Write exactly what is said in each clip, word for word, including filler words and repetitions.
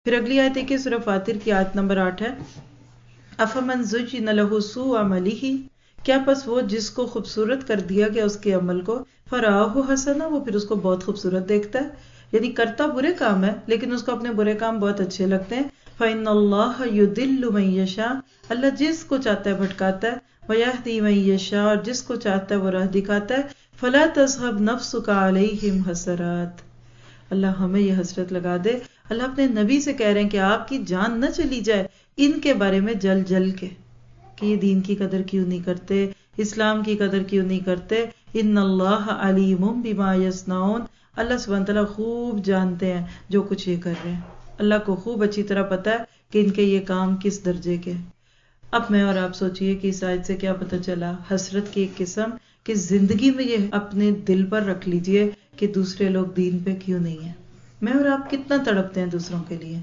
پھر اگلی آیت ہے کہ سورہ فاطر کی آیت نمبر آٹھ ہے، افمن زُجِّنَ لَهُ سُوءُ عَمَلِهِ، کیا پس وہ جس کو خوبصورت کر دیا گیا اس کے عمل کو، فَرَآهُ حَسَنًا، وہ پھر اس کو بہت خوبصورت دیکھتا ہے، یعنی کرتا برے کام ہے لیکن اس کو اپنے برے کام بہت اچھے لگتے ہیں۔ فَإِنَّ اللَّهَ يُضِلُّ مَن يَشَاءُ، اللہ جس کو چاہتا ہے بھٹکاتا ہے، وَيَهْدِي مَن يَشَاءُ، اور جس کو چاہتا ہے وہ راہ دکھاتا ہے۔ فَلَا تَذْهَبْ نَفْسُكَ عَلَيْهِمْ حَسَرَاتٍ، اللہ ہمیں یہ حسرت لگا دے، اللہ اپنے نبی سے کہہ رہے ہیں کہ آپ کی جان نہ چلی جائے ان کے بارے میں جل جل کے، کہ یہ دین کی قدر کیوں نہیں کرتے، اسلام کی قدر کیوں نہیں کرتے۔ ان اللہ علیم بما یصنعون، اللہ سبحانہ تعالیٰ خوب جانتے ہیں جو کچھ یہ کر رہے ہیں، اللہ کو خوب اچھی طرح پتا ہے کہ ان کے یہ کام کس درجے کے۔ اب میں اور آپ سوچئے کہ اس آیت سے کیا پتہ چلا، حسرت کی ایک قسم کہ زندگی میں یہ اپنے دل پر رکھ لیجئے کہ دوسرے لوگ دین پہ کیوں نہیں ہیں۔ میں اور آپ کتنا تڑپتے ہیں دوسروں کے لیے،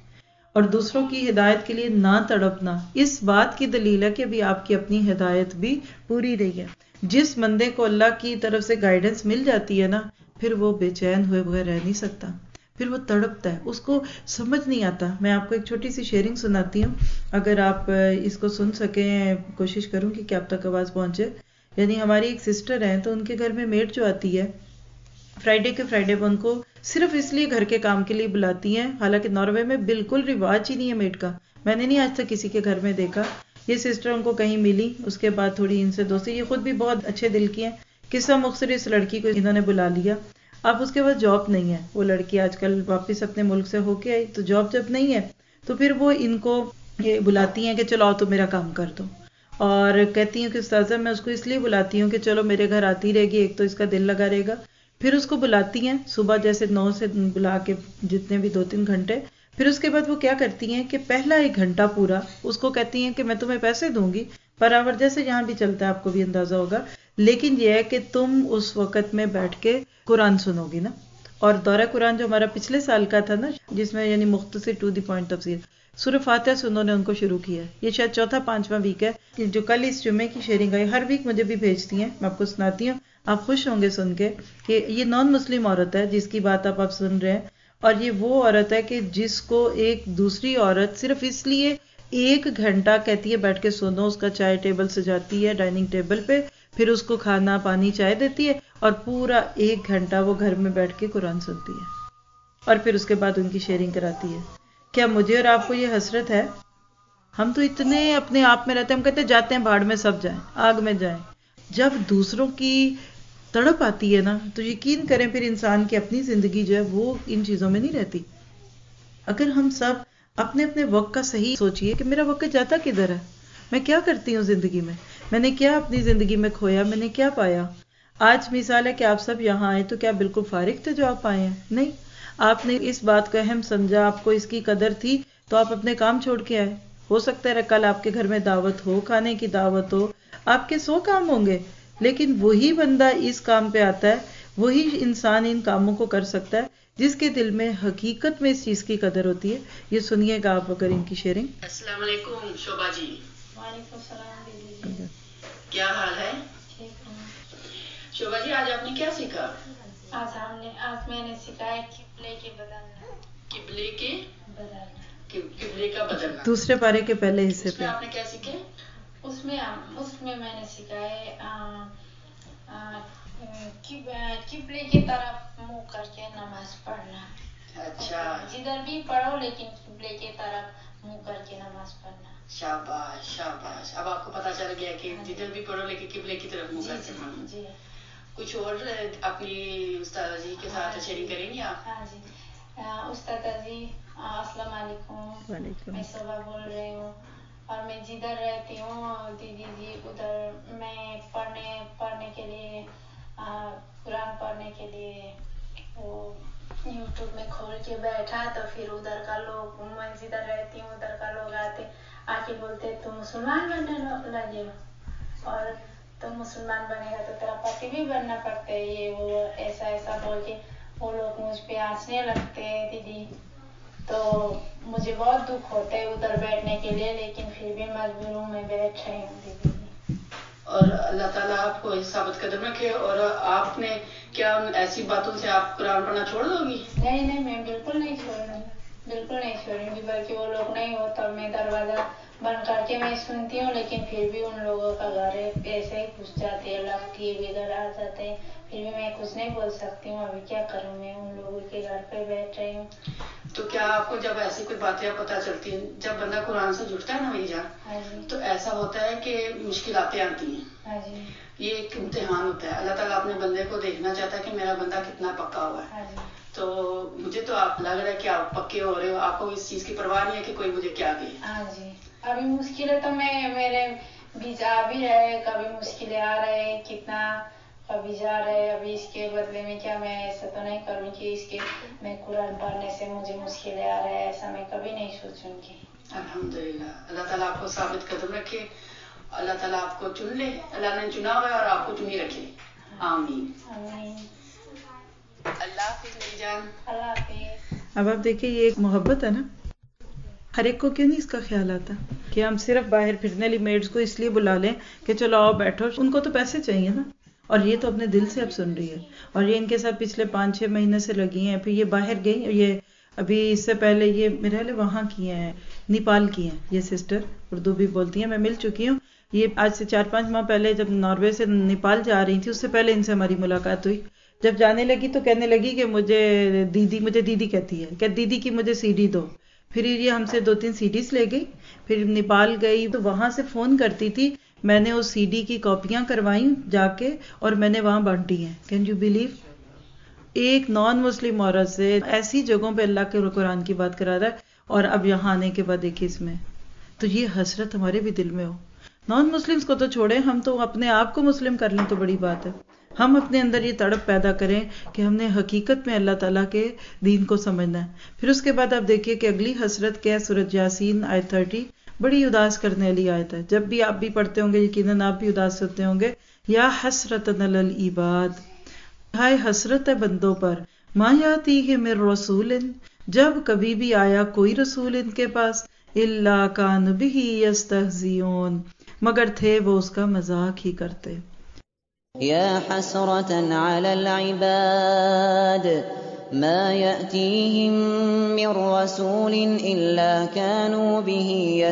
اور دوسروں کی ہدایت کے لیے نہ تڑپنا اس بات کی دلیل ہے کہ ابھی آپ کی اپنی ہدایت بھی پوری نہیں ہے۔ جس بندے کو اللہ کی طرف سے گائیڈنس مل جاتی ہے نا، پھر وہ بے چین ہوئے بغیر رہ نہیں سکتا، پھر وہ تڑپتا ہے، اس کو سمجھ نہیں آتا۔ میں آپ کو ایک چھوٹی سی شیئرنگ سناتی ہوں، اگر آپ اس کو سن سکیں، کوشش کروں گی کہ آپ تک آواز پہنچے۔ یعنی ہماری ایک سسٹر ہیں، تو ان کے گھر میں میڈ جو آتی ہے، فرائیڈے کے فرائیڈے وہ ان کو صرف اس لیے گھر کے کام کے لیے بلاتی ہیں، حالانکہ ناروے میں بالکل رواج ہی نہیں ہے میڈ کا، میں نے نہیں آج تک کسی کے گھر میں دیکھا۔ یہ سسٹر ان کو کہیں ملی، اس کے بعد تھوڑی ان سے دوستی، یہ خود بھی بہت اچھے دل کی ہیں، قصہ مختصر اس لڑکی کو انہوں نے بلا لیا۔ اب اس کے بعد جاب نہیں ہے، وہ لڑکی آج کل واپس اپنے ملک سے ہو کے آئی، تو جاب جب نہیں ہے تو پھر وہ ان کو یہ بلاتی ہیں کہ چلو آؤ تو میرا کام کر دو، اور کہتی ہیں کہ استاذہ میں اس کو اس لیے بلاتی ہوں کہ چلو میرے گھر آتی رہے گی، ایک تو اس کا دل لگا رہے گا۔ پھر اس کو بلاتی ہیں صبح جیسے نو سے بلا کے جتنے بھی دو تین گھنٹے، پھر اس کے بعد وہ کیا کرتی ہیں کہ پہلا ایک گھنٹہ پورا اس کو کہتی ہیں کہ میں تمہیں پیسے دوں گی، برابر جیسے یہاں بھی چلتا ہے، آپ کو بھی اندازہ ہوگا، لیکن یہ ہے کہ تم اس وقت میں بیٹھ کے قرآن سنو گی نا۔ اور دورہ قرآن جو ہمارا پچھلے سال کا تھا نا، جس میں یعنی مختصر ٹو دی پوائنٹ تفسیر سورہ فاتحہ سے انہوں نے ان کو شروع کیا ہے، یہ شاید چوتھا پانچواں ویک ہے کہ جو کل اس جمعے کی شیئرنگ آئی، ہر ویک مجھے بھی بھیجتی ہیں، میں آپ کو سناتی ہوں، آپ خوش ہوں گے سن کے کہ یہ نان مسلم عورت ہے جس کی بات آپ آپ سن رہے ہیں، اور یہ وہ عورت ہے کہ جس کو ایک دوسری عورت صرف اس لیے ایک گھنٹہ کہتی ہے بیٹھ کے سنو، اس کا چائے ٹیبل سجاتی ہے ڈائننگ ٹیبل پہ، پھر اس کو کھانا پانی چائے دیتی ہے، اور پورا ایک گھنٹہ وہ گھر میں بیٹھ کے قرآن سنتی ہے، اور پھر اس کے بعد ان کی شیئرنگ کراتی ہے۔ کیا مجھے اور آپ کو یہ حسرت ہے؟ ہم تو اتنے اپنے آپ میں رہتے ہیں، ہم کہتے ہیں جاتے ہیں بھاڑ میں سب جائیں، آگ میں جائیں۔ جب دوسروں کی تڑپ آتی ہے نا، تو یقین کریں پھر انسان کی اپنی زندگی جو ہے وہ ان چیزوں میں نہیں رہتی۔ اگر ہم سب اپنے اپنے وقت کا صحیح سوچئے کہ میرا وقت جاتا کدھر ہے، میں کیا کرتی ہوں زندگی میں، میں نے کیا اپنی زندگی میں کھویا، میں نے کیا پایا۔ آج مثال ہے کہ آپ سب یہاں آئے تو کیا بالکل فارغ تھے جو آپ آئے ہیں؟ نہیں، آپ نے اس بات کو اہم سمجھا، آپ کو اس کی قدر تھی تو آپ اپنے کام چھوڑ کے آئے۔ ہو سکتا ہے کل آپ کے گھر میں دعوت ہو، کھانے کی دعوت ہو، آپ کے سو کام ہوں گے، لیکن وہی بندہ اس کام پہ آتا ہے، وہی انسان ان کاموں کو کر سکتا ہے جس کے دل میں حقیقت میں اس چیز کی قدر ہوتی ہے۔ یہ سنیے گا آپ اگر ان کی شیئرنگ۔ السلام علیکم شوبھا جی۔ وعلیکم السلام دیدی جی، کیا حال ہے؟ ٹھیک ہوں۔ شوبھا جی آج آپ نے کیا سیکھا؟ آج ہم نے آج میں نے سکھایا قبلے کے بدلنا، قبلے کے بدلنا، قبلے کا بدلنا۔ دوسرے پارے کے پہلے حصے اس پہ میں آپ نے کیا سیکھے؟ اس میں اس میں میں نے سکھایا قبلے کی طرف منہ کر کے نماز پڑھنا۔ اچھا، جدھر بھی پڑھو لیکن قبلے کی طرف منہ کر کے نماز پڑھنا۔ شاباش شاباش، اب آپ کو پتا چل گیا کہ جدھر بھی پڑھو لیکن قبلے کی طرف منہ کر کے پڑھنا۔ جی، کچھ اور اپنی استاد جی کے ساتھ شیئرنگ کریں گے آپ؟ ہاں جی، استاد جی السلام علیکم، میں صبح بول رہی ہوں، اور میں جدھر رہتی ہوں دیدی جی ادھر میں پڑھنے پڑھنے کے لیے قرآن پڑھنے کے لیے وہ یوٹیوب میں کھول کے بیٹھا، تو پھر ادھر کا لوگ، میں جدھر رہتی ہوں ادھر کا لوگ آتے آ کے بولتے تم مسلمان بننے لگے ہو، اور تم مسلمان بنے گا تو تیرا پتی بھی بننا پڑتا ہے، یہ وہ ایسا ایسا بول کے وہ لوگ مجھ پہ ہنسنے لگتے ہیں دیدی۔ تو مجھے بہت دکھ ہوتا ہے ادھر بیٹھنے کے لیے، لیکن پھر بھی مجبور ہوں، میں بیٹھ رہی ہوں دیدی۔ اور اللہ تعالیٰ آپ کو ثابت قدم رکھے، اور آپ نے کیا ایسی باتوں سے آپ قرآن پڑھنا چھوڑ دو گی؟ نہیں نہیں، میں بالکل نہیں چھوڑوں گی، بالکل نہیں چھوڑوں گی، بلکہ وہ لوگ نہیں ہو تب میں دروازہ بند کر کے میں سنتی ہوں، لیکن پھر بھی ان لوگوں کا گھر ہے ایسے ہی گھس جاتے ہیں، لگتی ہے بھی گھر آ جاتے ہیں، پھر بھی میں کچھ نہیں بول سکتی ہوں، ابھی کیا کروں، میں ان لوگوں کے گھر پہ بیٹھ رہی ہوں. تو کیا آپ کو جب ایسی کوئی باتیں پتہ چلتی ہیں، جب بندہ قرآن سے جڑتا ہے نا میری جان، ہاں جی، تو ایسا ہوتا ہے کہ مشکلاتیں آتی ہیں. ہاں جی، یہ ایک امتحان ہوتا ہے، اللہ تعالیٰ اپنے بندے کو دیکھنا چاہتا ہے کہ میرا بندہ کتنا پکا ہوا ہے. ہاں جی، تو مجھے تو آپ لگ رہا ہے کہ آپ پکے ہو رہے ہو، آپ کو اس چیز کی پرواہ نہیں ہے کہ کوئی مجھے کیا دے. ہاں جی. ابھی مشکلیں تو میں میرے بیچ آ بھی رہے، کبھی مشکلیں آ رہے، کتنا کبھی جا رہے، ابھی اس کے بدلے میں کیا میں ایسا تو نہیں کروں کہ اس کے میں قرآن پڑھنے سے مجھے مشکلیں آ رہے ہیں، ایسا میں کبھی نہیں سوچوں گی. الحمدللہ، اللہ تعالیٰ آپ کو ثابت قدم رکھے، اللہ تعالیٰ آپ کو چن لے، اللہ نے چنا ہوا ہے اور آپ کو چنی رکھے. آمین آمین. اللہ حافظ میری جان. اللہ حافظ. اب آپ دیکھیں یہ ایک محبت ہے نا، ہر ایک کو کیوں نہیں اس کا خیال آتا کہ ہم صرف باہر پھرنے والی میڈز کو اس لیے بلا لیں کہ چلو آؤ بیٹھو، ان کو تو پیسے چاہیے نا، اور یہ تو اپنے دل سے اب سن رہی ہے، اور یہ ان کے ساتھ پچھلے پانچ چھ مہینے سے لگی ہیں. پھر یہ باہر گئی، یہ ابھی اس سے پہلے یہ میرے خیال ہے وہاں کی ہیں، نیپال کی ہیں یہ سسٹر، اردو بھی بولتی ہیں، میں مل چکی ہوں. یہ آج سے چار پانچ ماہ پہلے جب ناروے سے نیپال جا رہی تھی، اس سے پہلے ان سے ہماری ملاقات ہوئی. جب جانے لگی تو کہنے لگی کہ مجھے دیدی مجھے دیدی کہتی ہے کہ دیدی کی مجھے سی ڈی دو. پھر یہ ہم سے دو تین سی ڈیز لے گئی. پھر نیپال گئی تو وہاں سے فون کرتی تھی، میں نے اس سی ڈی کی کاپیاں کروائیں جا کے اور میں نے وہاں بانٹی ہیں. Can you believe? ایک نان مسلم عورت سے ایسی جگہوں پہ اللہ کے قرآن کی بات کرا رہا ہے، اور اب یہاں آنے کے بعد دیکھیے اس میں تو یہ حسرت ہمارے بھی دل میں ہو. نان مسلمز کو تو چھوڑیں، ہم تو اپنے آپ کو مسلم کر لیں تو بڑی بات ہے. ہم اپنے اندر یہ تڑپ پیدا کریں کہ ہم نے حقیقت میں اللہ تعالیٰ کے دین کو سمجھنا ہے. پھر اس کے بعد آپ دیکھیے کہ اگلی حسرت کیا ہے، سورۃ یاسین آیت تھرٹی، بڑی اداس کرنے والی آیت ہے. جب بھی آپ بھی پڑھتے ہوں گے یقیناً آپ بھی اداس ہوتے ہوں گے. یا حسرتن علی العباد، ہائے حسرت ہے بندوں پر، ما یاتیہم من رسول، جب کبھی بھی آیا کوئی رسول ان کے پاس، الا کانوا بہ یستہزئون، مگر تھے وہ اس کا مذاق ہی کرتے. یا حسرة علی العباد ما یأتیہم من رسول الا کانوا بہ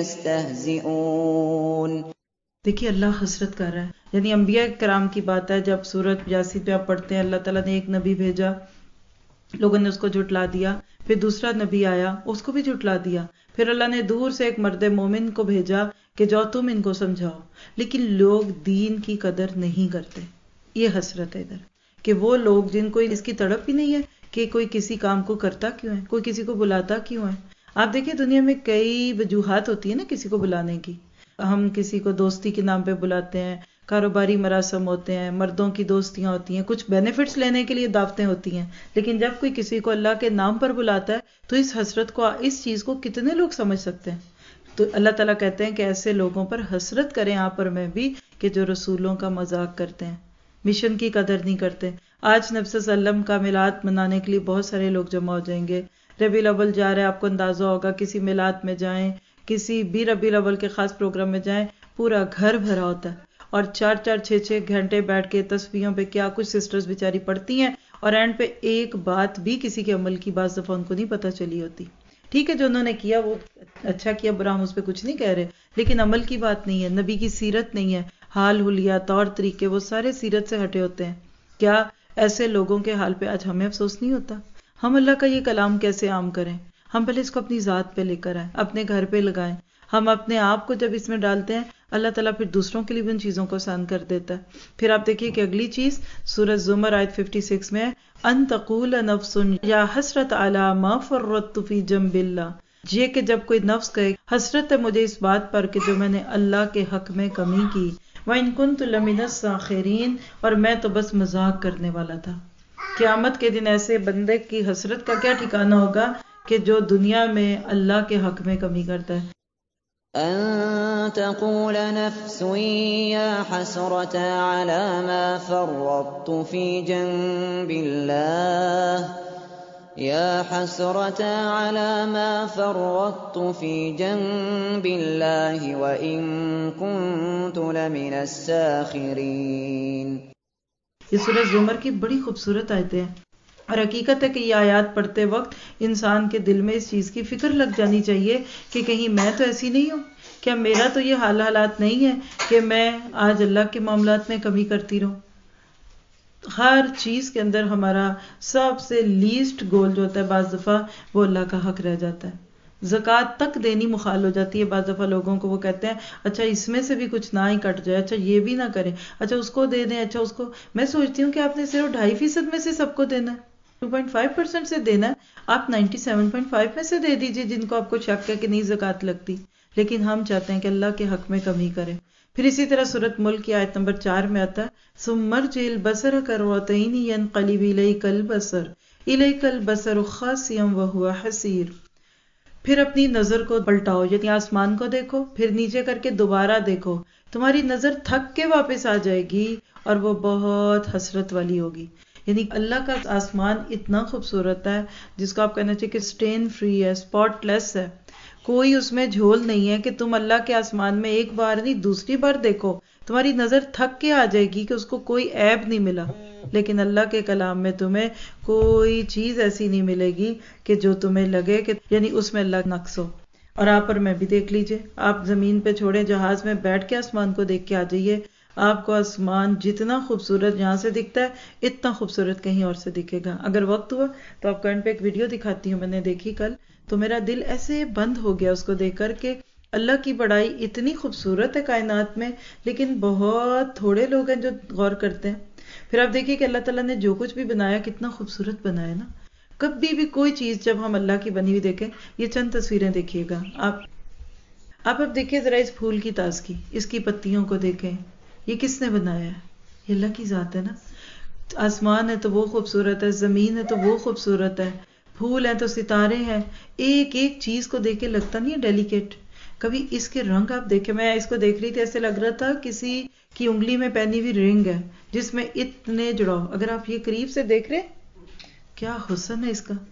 یستہزئون. دیکھیے اللہ حسرت کر رہا ہے، یعنی انبیاء کرام کی بات ہے. جب سورۃ یاسین پہ آپ پڑھتے ہیں، اللہ تعالیٰ نے ایک نبی بھیجا، لوگوں نے اس کو جھٹلا دیا. پھر دوسرا نبی آیا، اس کو بھی جھٹلا دیا. پھر اللہ نے دور سے ایک مرد مومن کو بھیجا کہ جاؤ تم ان کو سمجھاؤ. لیکن لوگ دین کی قدر نہیں کرتے. یہ حسرت ہے ادھر کہ وہ لوگ جن کو اس کی تڑپ ہی نہیں ہے کہ کوئی کسی کام کو کرتا کیوں ہے، کوئی کسی کو بلاتا کیوں ہے. آپ دیکھیں دنیا میں کئی وجوہات ہوتی ہیں نا کسی کو بلانے کی. ہم کسی کو دوستی کے نام پہ بلاتے ہیں، کاروباری مراسم ہوتے ہیں، مردوں کی دوستیاں ہوتی ہیں، کچھ بینیفٹس لینے کے لیے دعوتیں ہوتی ہیں. لیکن جب کوئی کسی کو اللہ کے نام پر بلاتا ہے تو اس حسرت کو، اس چیز کو کتنے لوگ سمجھ سکتے ہیں. تو اللہ تعالیٰ کہتے ہیں کہ ایسے لوگوں پر حسرت کریں آپ اور میں بھی کہ جو رسولوں کا مذاق کرتے ہیں، مشن کی قدر نہیں کرتے. آج نبی صلی اللہ علیہ وسلم کا میلاد منانے کے لیے بہت سارے لوگ جمع ہو جائیں گے. ربیع الاول جا رہے ہیں، آپ کو اندازہ ہوگا، کسی میلاد میں جائیں، کسی بھی ربیع الاول کے خاص پروگرام میں جائیں، پورا گھر بھرا ہوتا ہے، اور چار چار چھ چھ گھنٹے بیٹھ کے تسبیحوں پہ کیا کچھ سسٹرز بیچاری پڑھتی ہیں، اور اینڈ پہ ایک بات بھی کسی کے عمل کی بعض دفعہ ان کو نہیں پتہ چلی ہوتی. ٹھیک ہے جو انہوں نے کیا وہ اچھا کیا، برا ہم اس پہ کچھ نہیں کہہ رہے، لیکن عمل کی بات نہیں ہے، نبی کی سیرت نہیں ہے، حال حلیہ طور طریقے وہ سارے سیرت سے ہٹے ہوتے ہیں. کیا ایسے لوگوں کے حال پہ آج ہمیں افسوس نہیں ہوتا؟ ہم اللہ کا یہ کلام کیسے عام کریں؟ ہم پہلے اس کو اپنی ذات پہ لے کر آئیں، اپنے گھر پہ لگائیں. ہم اپنے آپ کو جب اس میں ڈالتے ہیں، اللہ تعالیٰ پھر دوسروں کے لیے بھی ان چیزوں کو آسان کر دیتا ہے. پھر آپ دیکھیے کہ اگلی چیز سورۃ زمر آیت چھپن میں، ان تقول نفس یا حسرت علی ما فرطت فی جنب اللہ، یہ کہ جب کوئی نفس کہے حسرت ہے مجھے اس بات پر کہ جو میں نے اللہ کے حق میں کمی کی، وَإِن كُنتُ لَمِنَ السَّاخِرِينَ، اور میں تو بس مذاق کرنے والا تھا. قیامت کے دن ایسے بندے کی حسرت کا کیا ٹھکانہ ہوگا کہ جو دنیا میں اللہ کے حق میں کمی کرتا ہے. ان تقول نفس یا حسرة على ما فرطت في جنب الله یا حسرة على ما فرطت في جنب الله وإن كنت لمن الساخرين. یہ سورہ زمر کی بڑی خوبصورت آیتیں ہیں. اور حقیقت ہے کہ یہ آیات پڑھتے وقت انسان کے دل میں اس چیز کی فکر لگ جانی چاہیے کہ کہیں میں تو ایسی نہیں ہوں، کیا میرا تو یہ حال حالات نہیں ہے کہ میں آج اللہ کے معاملات میں کمی کرتی رہوں۔ ہر چیز کے اندر ہمارا سب سے لیسٹ گول جو ہوتا ہے بعض دفعہ وہ اللہ کا حق رہ جاتا ہے۔ زکوٰۃ تک دینی مخال ہو جاتی ہے بعض دفعہ لوگوں کو، وہ کہتے ہیں اچھا اس میں سے بھی کچھ نہ ہی کٹ جائے، اچھا یہ بھی نہ کریں، اچھا اس کو دے دیں، اچھا اس کو۔ میں سوچتی ہوں کہ آپ نے صرف ڈھائی فیصد میں سے سب کو دینا ہے، ٹو پوائنٹ فائیو پرسینٹ سے دینا ہے، آپ نائنٹی سیون پوائنٹ فائیو میں سے دے دیجیے جن کو آپ کو شک ہے کہ نہیں زکوٰۃ لگتی، لیکن ہم چاہتے ہیں کہ اللہ کے حق میں کمی کریں۔ پھر اسی طرح سورۃ ملک کی آیت نمبر چار میں آتا ہے ثم ارجع البصر کرۃین ینقلب الیک البصر الیک البصر خاسئا وہو حسیر۔ پھر اپنی نظر کو پلٹاؤ، یعنی آسمان کو دیکھو، پھر نیچے کر کے دوبارہ دیکھو، تمہاری نظر تھک کے واپس آ جائے گی اور وہ بہت حسرت والی ہوگی۔ یعنی اللہ کا آسمان اتنا خوبصورت ہے جس کو آپ کہنا چاہیے کہ سٹین فری ہے، سپاٹ لیس ہے، کوئی اس میں جھول نہیں ہے کہ تم اللہ کے آسمان میں ایک بار نہیں دوسری بار دیکھو تمہاری نظر تھک کے آ جائے گی کہ اس کو کوئی عیب نہیں ملا۔ لیکن اللہ کے کلام میں تمہیں کوئی چیز ایسی نہیں ملے گی کہ جو تمہیں لگے کہ یعنی اس میں اللہ نقص ہو۔ اور آپ اور میں بھی دیکھ لیجئے، آپ زمین پہ چھوڑے جہاز میں بیٹھ کے آسمان کو دیکھ کے آ جائیے، آپ کو آسمان جتنا خوبصورت یہاں سے دکھتا ہے اتنا خوبصورت کہیں اور سے دکھے گا۔ اگر وقت ہوا تو آپ کو اینڈ پہ ایک ویڈیو دکھاتی ہوں، میں نے دیکھی کل، تو میرا دل ایسے بند ہو گیا اس کو دیکھ کر کہ اللہ کی بڑائی اتنی خوبصورت ہے کائنات میں، لیکن بہت تھوڑے لوگ ہیں جو غور کرتے ہیں۔ پھر آپ دیکھیے کہ اللہ تعالیٰ نے جو کچھ بھی بنایا کتنا خوبصورت بنایا نا۔ کبھی بھی کوئی چیز جب ہم اللہ کی بنی ہوئی دیکھیں، یہ چند تصویریں دیکھیے گا آپ آپ اب دیکھیے ذرا اس پھول کی تازگی، اس کی پتیوں کو دیکھیں، یہ کس نے بنایا ہے؟ یہ اللہ کی ذات ہے نا۔ آسمان ہے تو وہ خوبصورت ہے، زمین ہے تو وہ خوبصورت ہے، پھول ہیں تو ستارے ہیں، ایک ایک چیز کو دیکھ کے لگتا نہیں ہے ڈیلیکیٹ؟ کبھی اس کے رنگ آپ دیکھیں، میں اس کو دیکھ رہی تھی ایسے لگ رہا تھا کسی کی انگلی میں پہنی ہوئی رنگ ہے جس میں اتنے جڑاؤ، اگر آپ یہ قریب سے دیکھ رہے کیا حسن ہے اس کا۔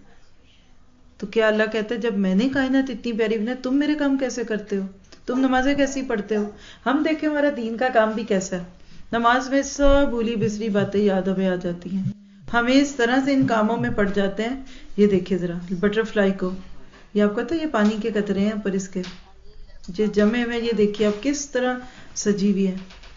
تو کیا اللہ کہتا ہے جب میں نے کائنات اتنی پیاری بنائی تم میرے کام کیسے کرتے ہو، تم نمازیں کیسی پڑھتے ہو؟ ہم دیکھیں ہمارا دین کا کام بھی کیسا ہے، نماز میں سب بھولی بسری باتیں یاد ہمیں آ جاتی ہیں، ہمیں اس طرح سے ان کاموں میں پڑ جاتے ہیں۔ یہ دیکھیں ذرا بٹر فلائی کو، یہ آپ کو پتہ ہے یہ پانی کے قطرے ہیں پر اس کے جو جمے ہوئے، یہ دیکھیے آپ کس طرح سجی ہوئی ہے۔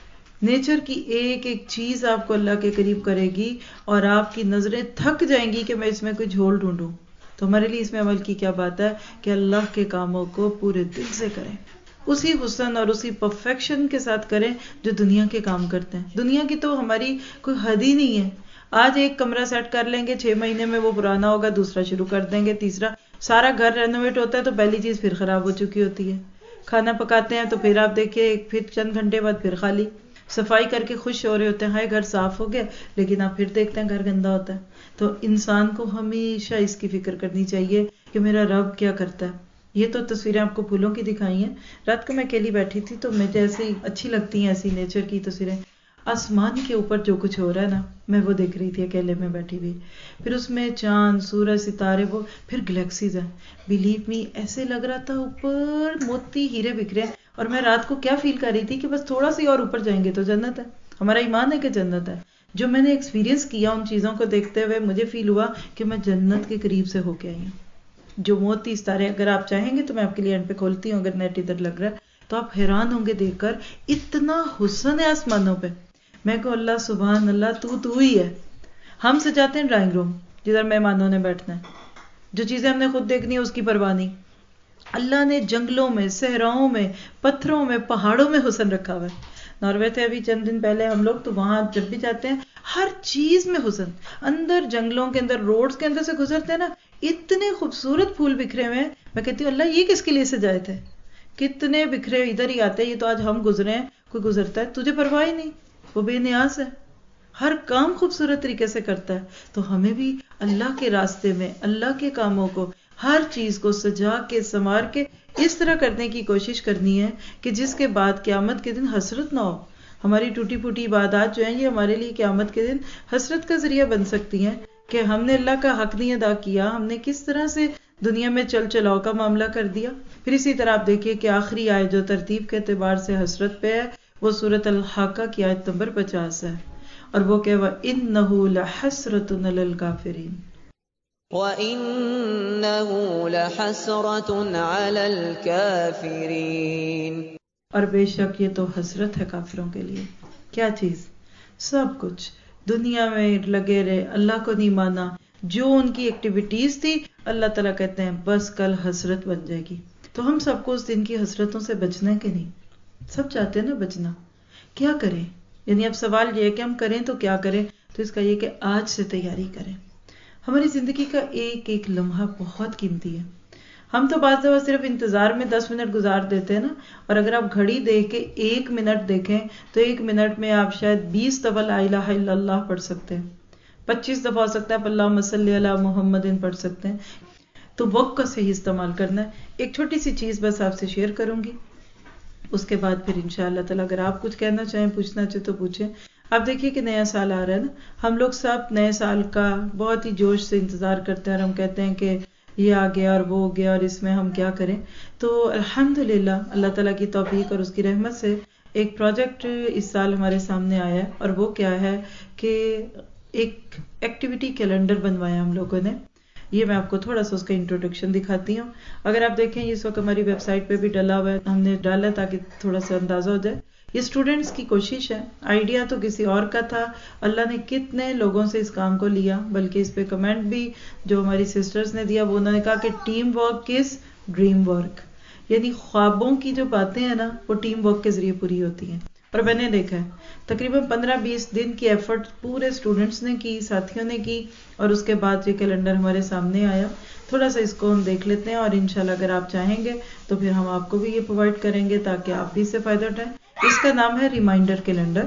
نیچر کی ایک ایک چیز آپ کو اللہ کے قریب کرے گی اور آپ کی نظریں تھک جائیں گی کہ میں اس میں کوئی جھول ڈھونڈوں۔ تو ہمارے لیے اس میں عمل کی کیا بات ہے کہ اللہ کے کاموں کو پورے دل سے کریں، اسی حسن اور اسی پرفیکشن کے ساتھ کریں جو دنیا کے کام کرتے ہیں۔ دنیا کی تو ہماری کوئی حد ہی نہیں ہے، آج ایک کمرہ سیٹ کر لیں گے، چھ مہینے میں وہ پرانا ہوگا، دوسرا شروع کر دیں گے، تیسرا، سارا گھر رینوویٹ ہوتا ہے تو پہلی چیز پھر خراب ہو چکی ہوتی ہے۔ کھانا پکاتے ہیں تو پھر آپ دیکھیے پھر چند گھنٹے بعد پھر خالی، صفائی کر کے خوش ہو رہے ہوتے ہیں ہائے گھر صاف ہو گیا، لیکن آپ پھر دیکھتے ہیں گھر گندا ہوتا ہے۔ تو انسان کو ہمیشہ اس کی فکر کرنی چاہیے کہ میرا رب کیا کرتا ہے۔ یہ تو تصویریں آپ کو پھولوں کی دکھائی ہیں، رات کو میں اکیلی بیٹھی تھی تو مجھے ایسے اچھی لگتی ہیں ایسی نیچر کی تصویریں، آسمان کے اوپر جو کچھ ہو رہا ہے نا میں وہ دیکھ رہی تھی اکیلے میں بیٹھی ہوئی، پھر اس میں چاند سورج ستارے، وہ پھر گلیکسیز ہیں، بلیو می ایسے لگ رہا تھا اوپر موتی ہیرے بکھرے، اور میں رات کو کیا فیل کر رہی تھی کہ بس تھوڑا سی اور اوپر جائیں گے تو جنت ہے۔ ہمارا ایمان ہے کہ جنت ہے، جو میں نے ایکسپیرینس کیا ان چیزوں کو دیکھتے ہوئے مجھے فیل ہوا کہ میں جنت کے قریب سے ہو کے آئی ہوں۔ جو موتی ستارے اگر آپ چاہیں گے تو میں آپ کے لیے اینڈ پہ کھولتی ہوں، اگر نیٹ ادھر لگ رہا ہے تو آپ حیران ہوں گے دیکھ کر، اتنا حسن ہے آسمانوں پہ۔ میں کہوں اللہ سبحان اللہ، تو تو ہی ہے۔ ہم سے جاتے ہیں ڈرائنگ روم جدھر مہمانوں نے بیٹھنا ہے، جو چیزیں ہم نے خود دیکھنی ہے اس کی پرواہ نہیں۔ اللہ نے جنگلوں میں، صحراؤں میں، پتھروں میں، پہاڑوں میں حسن رکھا ہوا ہے۔ ناروے تھے ابھی چند دن پہلے ہم لوگ، تو وہاں جب بھی جاتے ہیں ہر چیز میں حسن، اندر جنگلوں کے اندر، روڈز کے اندر سے گزرتے ہیں نا، اتنے خوبصورت پھول بکھرے ہوئے ہیں، میں کہتی ہوں اللہ یہ کس کے لیے سجائے تھے، کتنے بکھرے ادھر ہی آتے ہیں، یہ تو آج ہم گزرے ہیں، کوئی گزرتا ہے تجھے پرواہ ہی نہیں، وہ بے نیاز ہے، ہر کام خوبصورت طریقے سے کرتا ہے۔ تو ہمیں بھی اللہ کے راستے میں، اللہ کے کاموں کو، ہر چیز کو سجا کے سنوار کے اس طرح کرنے کی کوشش کرنی ہے کہ جس کے بعد قیامت کے دن حسرت نہ ہو۔ ہماری ٹوٹی پھوٹی عبادات جو ہیں یہ ہمارے لیے قیامت کے دن حسرت کا ذریعہ بن سکتی ہیں کہ ہم نے اللہ کا حق نہیں ادا کیا، ہم نے کس طرح سے دنیا میں چل چلاؤ کا معاملہ کر دیا۔ پھر اسی طرح آپ دیکھیے کہ آخری آیت جو ترتیب کے اعتبار سے حسرت پہ ہے وہ سورۃ الحاقہ کی آیت نمبر پچاس ہے، اور وہ کہ وَإِنَّهُ لَحَسْرَةٌ عَلَى الْكَافِرِينَ، وَإِنَّهُ لَحَسْرَةٌ عَلَى الْكَافِرِينَ. اور بے شک یہ تو حسرت ہے کافروں کے لیے. کیا چیز؟ سب کچھ دنیا میں لگے رہے، اللہ کو نہیں مانا، جو ان کی ایکٹیویٹیز تھی اللہ تعالیٰ کہتے ہیں بس کل حسرت بن جائے گی. تو ہم سب کو اس دن کی حسرتوں سے بچنا ہے کہ نہیں؟ سب چاہتے ہیں نا بچنا. کیا کریں؟ یعنی اب سوال یہ ہے کہ ہم کریں تو کیا کریں؟ تو اس کا یہ کہ آج سے تیاری کریں. ہماری زندگی کا ایک ایک لمحہ بہت قیمتی ہے. ہم تو بعض دفعہ صرف انتظار میں دس منٹ گزار دیتے ہیں نا، اور اگر آپ گھڑی دیکھ کے ایک منٹ دیکھیں تو ایک منٹ میں آپ شاید بیس دفعہ لا الہ الا اللہ پڑھ سکتے ہیں، پچیس دفعہ ہو سکتا ہے آپ اللہم صلی علی محمد پڑھ سکتے ہیں. تو وقت کا صحیح استعمال کرنا ہے. ایک چھوٹی سی چیز بس آپ سے شیئر کروں گی، اس کے بعد پھر انشاءاللہ تعالیٰ اگر آپ کچھ کہنا چاہیں پوچھنا چاہیں تو پوچھیں. آپ دیکھیے کہ نیا سال آ رہا ہے نا، ہم لوگ سب نئے سال کا بہت ہی جوش سے انتظار کرتے ہیں اور ہم کہتے ہیں کہ یہ آ گیا اور وہ ہو گیا اور اس میں ہم کیا کریں. تو الحمدللہ اللہ تعالیٰ کی توفیق اور اس کی رحمت سے ایک پروجیکٹ اس سال ہمارے سامنے آیا ہے، اور وہ کیا ہے کہ ایک ایکٹیویٹی کیلنڈر بنوایا ہم لوگوں نے. یہ میں آپ کو تھوڑا سا اس کا انٹروڈکشن دکھاتی ہوں. اگر آپ دیکھیں اس وقت ہماری ویب سائٹ پہ بھی ڈلا ہوا ہے، ہم نے ڈالا تاکہ تھوڑا سا اندازہ ہو جائے. یہ اسٹوڈنٹس کی کوشش ہے، آئیڈیا تو کسی اور کا تھا. اللہ نے کتنے لوگوں سے اس کام کو لیا، بلکہ اس پہ کمنٹ بھی جو ہماری سسٹرز نے دیا وہ انہوں نے کہا کہ team work is dream work. یعنی خوابوں کی جو باتیں ہیں نا وہ ٹیم ورک کے ذریعے پوری ہوتی ہیں. اور میں نے دیکھا ہے تقریباً پندرہ بیس دن کی ایفرٹ پورے اسٹوڈنٹس نے کی، ساتھیوں نے کی، اور اس کے بعد یہ کیلنڈر ہمارے سامنے آیا. تھوڑا سا اس کو ہم دیکھ لیتے ہیں، اور انشاءاللہ اگر آپ چاہیں گے تو پھر ہم آپ کو بھی یہ پرووائڈ کریں گے تاکہ آپ بھی اس سے فائدہ اٹھائیں. اس کا نام ہے ریمائنڈر کیلنڈر.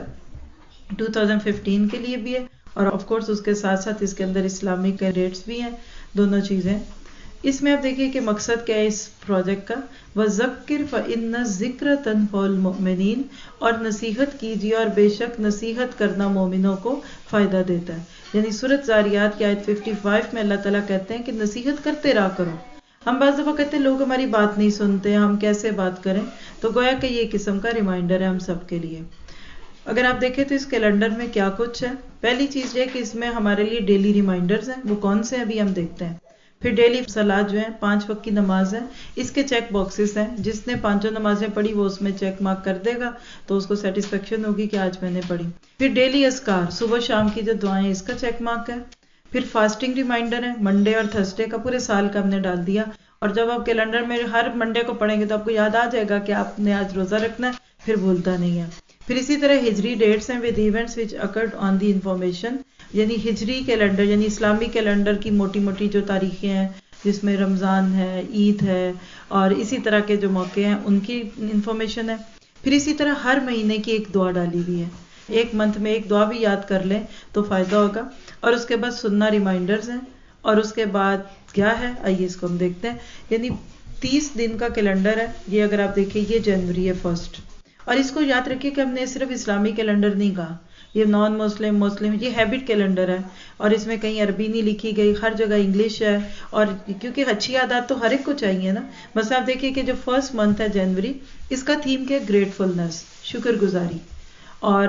دو ہزار پندرہ کے لیے بھی ہے، اور آف کورس اس کے ساتھ ساتھ اس کے اندر اسلامک ڈیٹس بھی ہیں، دونوں چیزیں. اس میں آپ دیکھیے کہ مقصد کیا ہے اس پروجیکٹ کا. وَذَكِّرْ فَإِنَّ الذِّكْرَ تَنفَعُ الْمُؤْمِنِينَ، اور نصیحت کیجیے اور بے شک نصیحت کرنا مومنوں کو فائدہ دیتا ہے. یعنی سورۃ زاریات کی آیت پچپن میں اللہ تعالیٰ کہتے ہیں کہ نصیحت کرتے رہا کرو. ہم بعض دفعہ کہتے ہیں لوگ ہماری بات نہیں سنتے، ہم کیسے بات کریں. تو گویا کہ یہ قسم کا ریمائنڈر ہے ہم سب کے لیے. اگر آپ دیکھیں تو اس کیلنڈر میں کیا کچھ ہے. پہلی چیز یہ کہ اس میں ہمارے لیے ڈیلی ریمائنڈرز ہیں. وہ کون سے ہیں ابھی ہم دیکھتے ہیں. پھر ڈیلی صلاۃ جو ہے پانچ وقت کی نماز ہے، اس کے چیک باکسز ہیں. جس نے پانچوں نمازیں پڑھی وہ اس میں چیک مارک کر دے گا تو اس کو سیٹسفیکشن ہوگی کہ آج میں نے پڑھی. پھر ڈیلی اذکار صبح شام کی جو دعائیں اس کا چیک مارک ہے. پھر فاسٹنگ ریمائنڈر ہے، منڈے اور تھرسڈے کا پورے سال کا ہم نے ڈال دیا. اور جب آپ کیلنڈر میں ہر منڈے کو پڑھیں گے تو آپ کو یاد آ جائے گا کہ آپ نے آج روزہ رکھنا ہے، پھر بھولتا نہیں ہے. پھر اسی طرح ہجری ڈیٹس ہیں with events which accord on the information. یعنی ہجری کیلنڈر یعنی اسلامی کیلنڈر کی موٹی موٹی جو تاریخیں ہیں جس میں رمضان ہے، عید ہے اور اسی طرح کے جو موقع ہیں ان کی انفارمیشن ہے. پھر اسی طرح ہر مہینے کی ایک دعا ڈالی ہوئی ہے. ایک منتھ میں ایک دعا بھی یاد کر لیں تو فائدہ ہوگا. اور اس کے بعد سننا ریمائنڈرز ہیں. اور اس کے بعد کیا ہے آئیے اس کو ہم دیکھتے ہیں. یعنی تیس دن کا کیلنڈر ہے یہ. اگر آپ دیکھیں یہ جنوری ہے فرسٹ. اور اس کو یاد رکھیے کہ ہم نے صرف اسلامی کیلنڈر نہیں کہا، یہ نان مسلم مسلم یہ ہیبٹ کیلنڈر ہے. اور اس میں کہیں عربی نہیں لکھی گئی، ہر جگہ انگلش ہے. اور کیونکہ اچھی عادات تو ہر ایک کو چاہیے نا. بس آپ دیکھیے کہ جو فرسٹ منتھ ہے جنوری، اس کا تھیم کیا ہے؟ گریٹفلنس، شکر گزاری. اور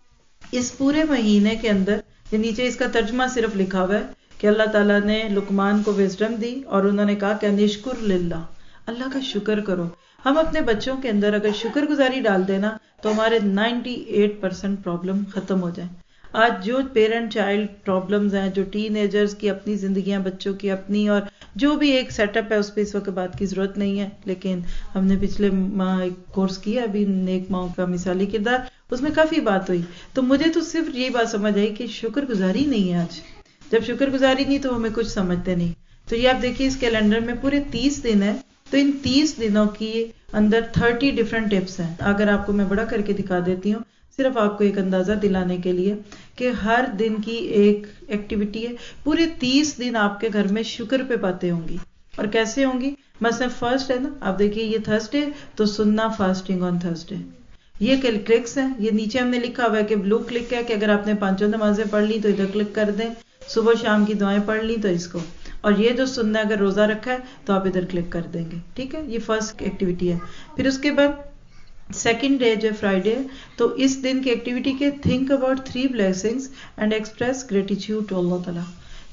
اس پورے مہینے کے اندر یہ نیچے اس کا ترجمہ صرف لکھا ہوا ہے کہ اللہ تعالیٰ نے لقمان کو وزڈم دی اور انہوں نے کہا کہ نشکر للہ، اللہ کا شکر کرو. ہم اپنے بچوں کے اندر اگر شکر گزاری ڈال دینا تو ہمارے نائنٹی ایٹ پرسینٹ پرابلم ختم ہو جائیں. آج جو پیرنٹ چائلڈ پرابلمز ہیں، جو ٹین ایجرز کی اپنی زندگیاں، بچوں کی اپنی، اور جو بھی ایک سیٹ اپ ہے اس پہ اس وقت بات کی ضرورت نہیں ہے. لیکن ہم نے پچھلے ماہ ایک کورس کیا ابھی نیک ماؤں کا مثالی کردار، اس میں کافی بات ہوئی. تو مجھے تو صرف یہی بات سمجھ آئی کہ شکر گزاری نہیں ہے آج. جب شکر گزاری نہیں تو ہمیں کچھ سمجھتے نہیں. تو یہ آپ دیکھیے اس کیلنڈر میں پورے تیس دن ہے. تو ان تیس دنوں کی اندر تھرٹی ڈفرینٹ ٹپس ہیں. اگر آپ کو میں بڑا کر کے دکھا دیتی ہوں صرف آپ کو ایک اندازہ دلانے کے لیے کہ ہر دن کی ایک ایکٹیویٹی ہے. پورے تیس دن آپ کے گھر میں شکر پہ باتیں ہوں گی. اور کیسے ہوں گی؟ مثلا فرسٹ ہے نا، آپ دیکھیے یہ تھرسڈے تو سننا فاسٹنگ آن تھرسڈے. یہ کلکس ہیں. یہ نیچے ہم نے لکھا ہوا ہے کہ بلو کلک ہے کہ اگر آپ نے پانچوں نمازیں پڑھ لی تو ادھر کلک کر دیں. صبح شام کی دعائیں پڑھ لی تو اس کو. اور یہ جو سننا اگر روزہ رکھا ہے تو آپ ادھر کلک کر دیں گے. ٹھیک ہے، یہ فرسٹ ایکٹیویٹی ہے. پھر اس کے بعد سیکنڈ ڈے جو فرائیڈے، تو اس دن کی ایکٹیویٹی کے think about three blessings and express gratitude to Allah تعالیٰ.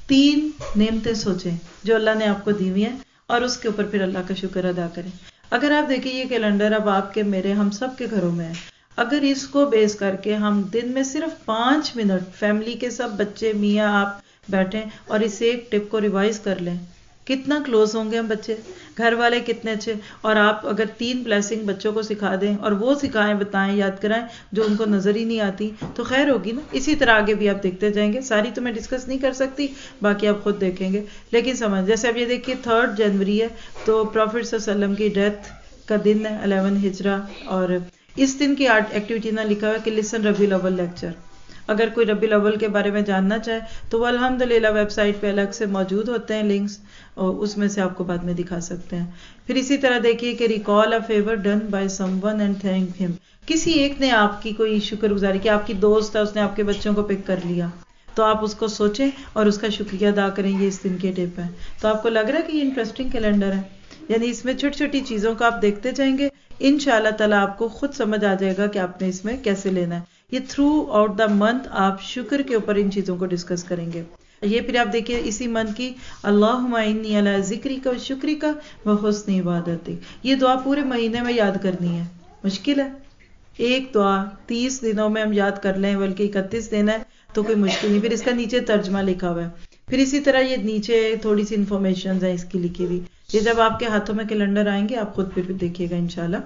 تین نعمتیں سوچیں جو اللہ نے آپ کو دی ہوئی ہیں اور اس کے اوپر پھر اللہ کا شکر ادا کریں. اگر آپ دیکھیں یہ کیلنڈر اب آپ کے میرے ہم سب کے گھروں میں ہے, اگر اس کو بیس کر کے ہم دن میں صرف پانچ منٹ فیملی کے سب بچے میاں آپ بیٹھیں اور اس ایک ٹپ کو ریوائز کر لیں, کتنا کلوز ہوں گے ہم بچے, گھر والے کتنے اچھے. اور آپ اگر تین بلیسنگ بچوں کو سکھا دیں اور وہ سکھائیں, بتائیں, یاد کرائیں جو ان کو نظر ہی نہیں آتی, تو خیر ہوگی نا. اسی طرح آگے بھی آپ دیکھتے جائیں گے, ساری تو میں ڈسکس نہیں کر سکتی, باقی آپ خود دیکھیں گے. لیکن سمجھ, جیسے اب یہ دیکھیے تھرڈ جنوری ہے تو پروفٹ صلی اللہ علیہ وسلم کی ڈیتھ کا دن ہے, الیون ہجرا. اور اس دن کی آرٹ ایکٹیویٹی نہ لکھا ہوا کہ لسن ربیع الاول لیکچر. اگر کوئی ربیع الاول کے بارے میں جاننا چاہے تو وہ الحمدللہ ویب سائٹ پہ الگ سے موجود ہوتے ہیں لنکس, اور اس میں سے آپ کو بعد میں دکھا سکتے ہیں. پھر اسی طرح دیکھیے کہ recall a favour done by someone and thank him. کسی ایک نے آپ کی کوئی شکر گزاری کی, آپ کی دوست ہے, اس نے آپ کے بچوں کو پک کر لیا, تو آپ اس کو سوچیں اور اس کا شکریہ ادا کریں. یہ اس دن کے ٹپ ہے. تو آپ کو لگ رہا ہے کہ یہ انٹرسٹنگ کیلنڈر ہے, یعنی اس میں چھوٹی چھوٹی چیزوں کو آپ دیکھتے جائیں گے, انشاءاللہ تعالیٰ آپ کو خود سمجھ آ جائے گا کہ آپ نے اس میں کیسے لینا ہے. یہ تھرو آؤٹ دا منتھ آپ شکر کے اوپر ان چیزوں کو ڈسکس کریں گے. یہ پھر آپ دیکھیے اسی منتھ کی اللہم انی علی ذکرک و شکرک و حسن عبادتک, یہ دعا پورے مہینے میں یاد کرنی ہے. مشکل ہے, ایک دعا تیس دنوں میں ہم یاد کر لیں, بلکہ اکتیس دن ہے تو کوئی مشکل نہیں. پھر اس کا نیچے ترجمہ لکھا ہوا ہے. پھر اسی طرح یہ نیچے تھوڑی سی انفارمیشن ہیں اس کی لکھی ہوئی. یہ جب آپ کے ہاتھوں میں کیلنڈر آئیں گے آپ خود پھر دیکھیے گا انشاءاللہ.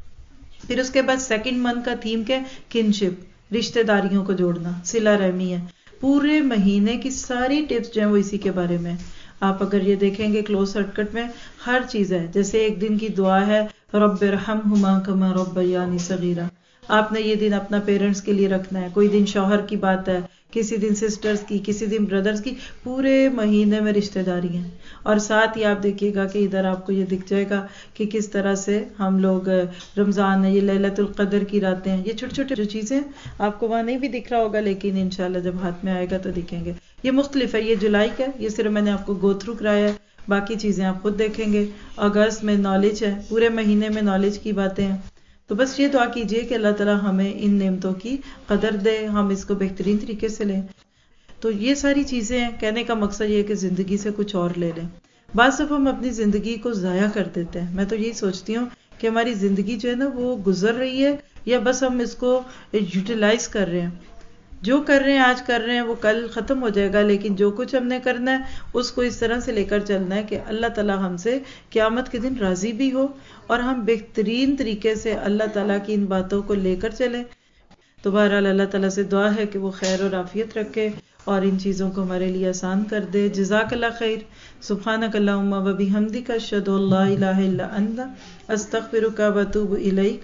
پھر اس کے بعد سیکنڈ منتھ کا تھیم کیا ہے؟ کنشپ, رشتہ داریوں کو جوڑنا, صلہ رحمی ہے. پورے مہینے کی ساری ٹپس جو ہیں وہ اسی کے بارے میں. آپ اگر یہ دیکھیں گے کلوز سرکٹ میں ہر چیز ہے. جیسے ایک دن کی دعا ہے رب ارحمہما کما ربیانی صغیرا, آپ نے یہ دن اپنا پیرنٹس کے لیے رکھنا ہے. کوئی دن شوہر کی بات ہے, کسی دن سسٹرز کی, کسی دن بردرز کی. پورے مہینے میں رشتہ داری ہیں. اور ساتھ ہی آپ دیکھیے گا کہ ادھر آپ کو یہ دکھ جائے گا کہ کس طرح سے ہم لوگ رمضان ہے, یہ لیلۃ القدر کی راتیں ہیں. یہ چھوٹی چھوٹی جو چیزیں آپ کو وہاں نہیں بھی دکھ رہا ہوگا, لیکن انشاءاللہ جب ہاتھ میں آئے گا تو دکھیں گے. یہ مختلف ہے. یہ جولائی کا, یہ صرف میں نے آپ کو گو تھرو کرایا ہے, باقی چیزیں آپ خود دیکھیں گے. اگست میں نالج ہے, پورے مہینے میں نالج کی باتیں ہیں. تو بس یہ دعا کیجئے کہ اللہ تعالیٰ ہمیں ان نعمتوں کی قدر دے, ہم اس کو بہترین طریقے سے لیں. تو یہ ساری چیزیں ہیں. کہنے کا مقصد یہ ہے کہ زندگی سے کچھ اور لے لیں. بعض دفعہ ہم اپنی زندگی کو ضائع کر دیتے ہیں. میں تو یہی سوچتی ہوں کہ ہماری زندگی جو ہے نا وہ گزر رہی ہے, یا بس ہم اس کو یوٹیلائز کر رہے ہیں. جو کر رہے ہیں آج کر رہے ہیں وہ کل ختم ہو جائے گا, لیکن جو کچھ ہم نے کرنا ہے اس کو اس طرح سے لے کر چلنا ہے کہ اللہ تعالیٰ ہم سے قیامت کے دن راضی بھی ہو, اور ہم بہترین طریقے سے اللہ تعالیٰ کی ان باتوں کو لے کر چلیں. تو بہرحال اللہ تعالیٰ سے دعا ہے کہ وہ خیر اور عافیت رکھے اور ان چیزوں کو ہمارے لیے آسان کر دے. جزاک اللہ خیر. سبحانک اللہم و بحمدک اشہد ان لا الہ الا انت استغفرک و اتوب الیک.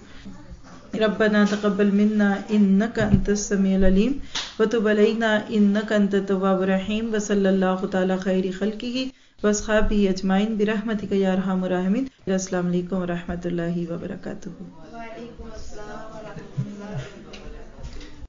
ربنا تقبل منا انک انت السمیع العلیم وتب علینا انک انت التواب الرحیم. وصلی اللہ تعالی خیر خلقہ واصحابہ اجمعین برحمتک یا ارحم الراحمین. السلام علیکم و رحمۃ اللہ وبرکاتہ.